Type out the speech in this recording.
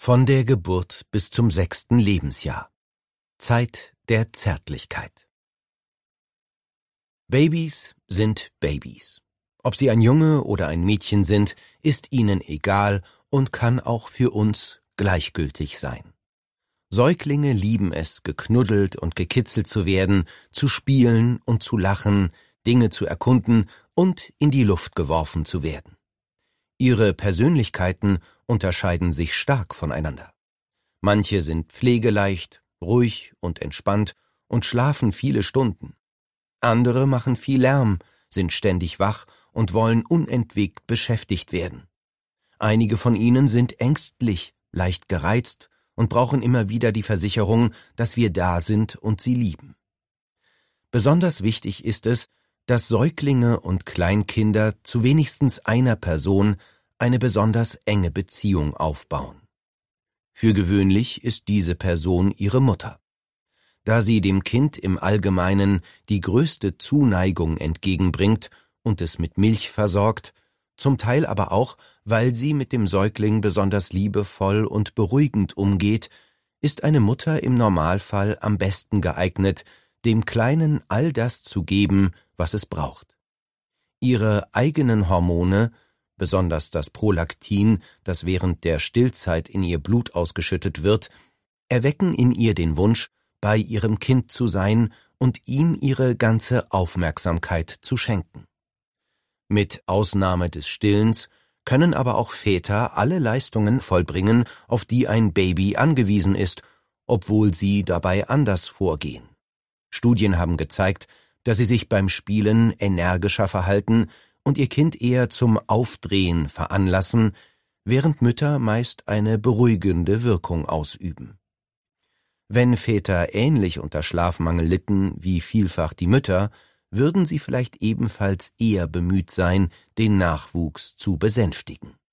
Von der Geburt bis zum 6. Lebensjahr. Zeit der Zärtlichkeit. Babys sind Babys. Ob sie ein Junge oder ein Mädchen sind, ist ihnen egal und kann auch für uns gleichgültig sein. Säuglinge lieben es, geknuddelt und gekitzelt zu werden, zu spielen und zu lachen, Dinge zu erkunden und in die Luft geworfen zu werden. Ihre Persönlichkeiten unterscheiden sich stark voneinander. Manche sind pflegeleicht, ruhig und entspannt und schlafen viele Stunden. Andere machen viel Lärm, sind ständig wach und wollen unentwegt beschäftigt werden. Einige von ihnen sind ängstlich, leicht gereizt und brauchen immer wieder die Versicherung, dass wir da sind und sie lieben. Besonders wichtig ist es, dass Säuglinge und Kleinkinder zu wenigstens einer Person eine besonders enge Beziehung aufbauen. Für gewöhnlich ist diese Person ihre Mutter. Da sie dem Kind im Allgemeinen die größte Zuneigung entgegenbringt und es mit Milch versorgt, zum Teil aber auch, weil sie mit dem Säugling besonders liebevoll und beruhigend umgeht, ist eine Mutter im Normalfall am besten geeignet, dem Kleinen all das zu geben, was es braucht. Ihre eigenen Hormone, besonders das Prolaktin, das während der Stillzeit in ihr Blut ausgeschüttet wird, erwecken in ihr den Wunsch, bei ihrem Kind zu sein und ihm ihre ganze Aufmerksamkeit zu schenken. Mit Ausnahme des Stillens können aber auch Väter alle Leistungen vollbringen, auf die ein Baby angewiesen ist, obwohl sie dabei anders vorgehen. Studien haben gezeigt, dass sie sich beim Spielen energischer verhalten und ihr Kind eher zum Aufdrehen veranlassen, während Mütter meist eine beruhigende Wirkung ausüben. Wenn Väter ähnlich unter Schlafmangel litten wie vielfach die Mütter, würden sie vielleicht ebenfalls eher bemüht sein, den Nachwuchs zu besänftigen.